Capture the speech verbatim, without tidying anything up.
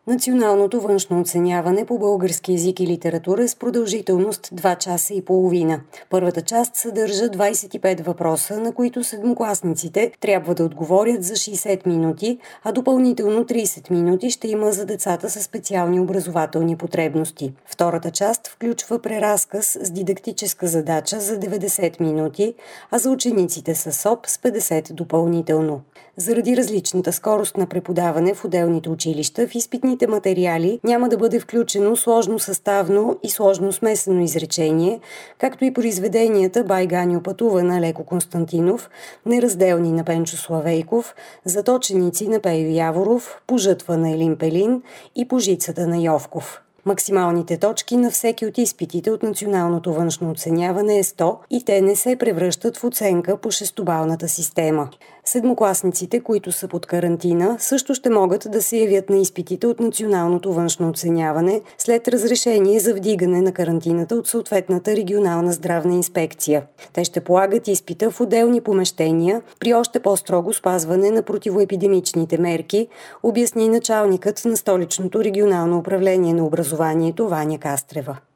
Националното външно оценяване по български език и литература е с продължителност два часа и половина. Първата част съдържа двадесет и пет въпроса, на които седмокласниците трябва да отговорят за шейсет минути, а допълнително тридесет минути ще има за децата със специални образователни потребности. Втората част включва преразказ с дидактическа задача за деветдесет минути, а за учениците с СОП с петдесет допълнително. Заради различната скорост на преподаване в отделните училища, в изпитните материали няма да бъде включено сложно съставно и сложно смесено изречение, както и произведенията "Бай Ганьо пътува" на Леко Константинов, "Неразделни" на Пенчо Славейков, "Заточеници" на Пейо Яворов, "Пожътва" на Елин Пелин и "Пожицата" на Йовков. Максималните точки на всеки от изпитите от националното външно оценяване е сто и те не се превръщат в оценка по шестобалната система. Седмокласниците, които са под карантина, също ще могат да се явят на изпитите от националното външно оценяване след разрешение за вдигане на карантината от съответната регионална здравна инспекция. Те ще полагат изпита в отделни помещения при още по-строго спазване на противоепидемичните мерки, обясни началникът на Столичното регионално управление на образованието Ваня Кастрева.